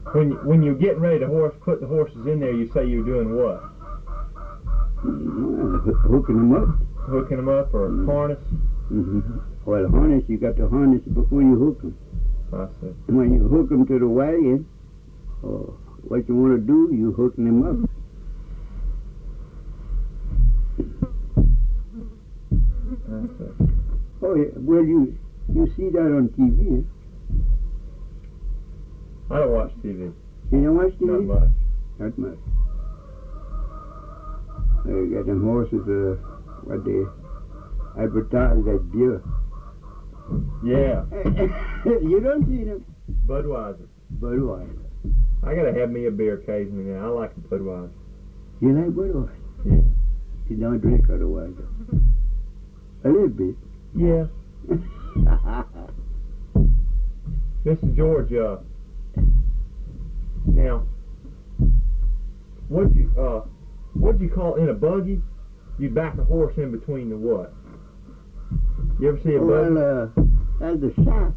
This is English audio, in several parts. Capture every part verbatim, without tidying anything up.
When, when you're getting ready to horse, put the horses in there, you say you're doing what? Mm, uh, hooking them up. Hooking them up or Mm. harness? Mm-hmm. Well, harness, you got to harness before you hook them. I see. When you hook them to the wagon, or what you want to do, you hooking them up. I see. Oh, yeah. Well, you you see that on T V. I don't watch T V. You don't watch T V? Not much. Not much. They got them horses, uh, what they advertise as beer. Yeah. You don't see them. Budweiser. Budweiser. I gotta have me a beer occasionally now. I like a Budweiser. You like Budweiser? Yeah. You don't drink otherwise. A little bit. Yeah. Mister George, uh, now, what'd you, uh, what'd you call in a buggy? You back a horse in between the what? You ever see a buggy? Well, uh, that's the shaft.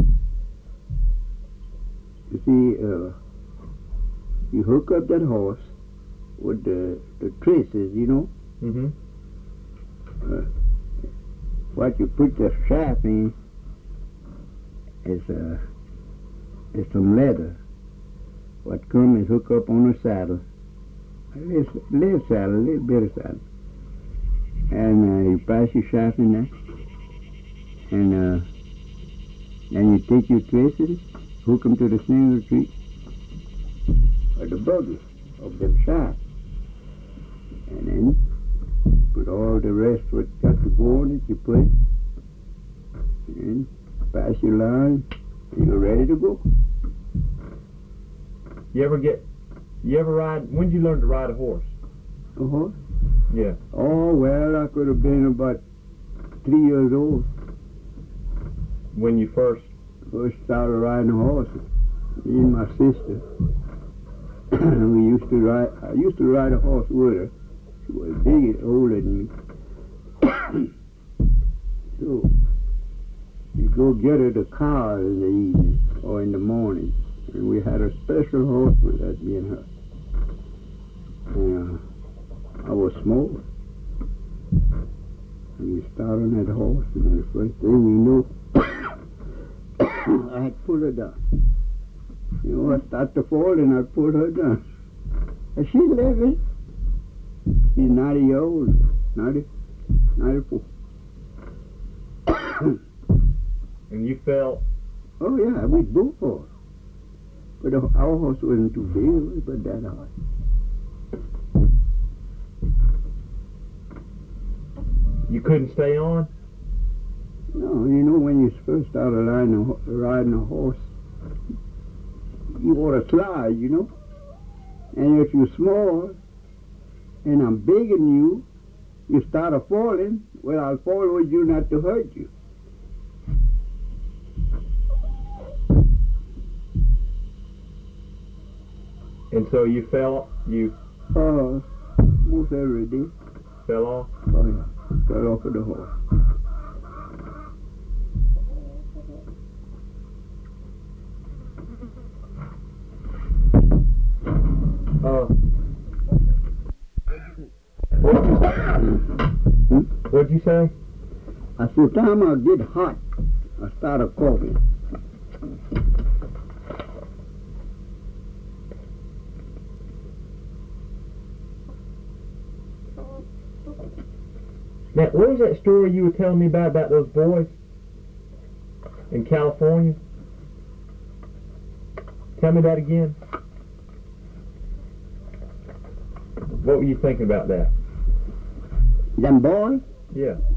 You see, uh, you hook up that horse with the, the traces, you know. Mm-hmm. Uh, what you put the shaft in is, uh, is some leather. What come is hook up on the saddle. A little, little saddle, a little bit of saddle. And uh, you pass your shaft in there. And uh, then you take your traces, hook them to the single tree or the buggy of the shaft. And then put all the rest what got to go on it, you put it, and pass your line, and you're ready to go. You ever get, you ever ride, when did you learn to ride a horse? A horse? Yeah. Oh, well, I could have been about three years old. When you first? First started riding a horse. Me and my sister. we used to ride, I used to ride a horse with her. She was big and older than me. So, we go get her the car in the evening or in the morning. And we had a special horse with us, me and her. And uh, I was small. And we started on that horse, and the first thing we knew, I had put her down. You know, I started to fall, and I put her down. And she's living. She's ninety years old, ninety, ninety-four. And you felt? Oh, yeah, we both horse. But the, our horse wasn't too big, it was about that high. You couldn't stay on? No, you know, when you first start riding a, riding a horse, you want to slide, you know. And if you're small, and I'm bigger than you, you start a falling, well, I'll fall with you not to hurt you. And so you fell, you Uh, most every day. fell off? Oh, yeah. Fell off of the horse. Uh, what'd you say? Hmm? What'd you say? I said, time I get hot, I started coughing. Now, what was that story you were telling me about, about those boys in California? Tell me that again. What were you thinking about that? Them boys, Yeah.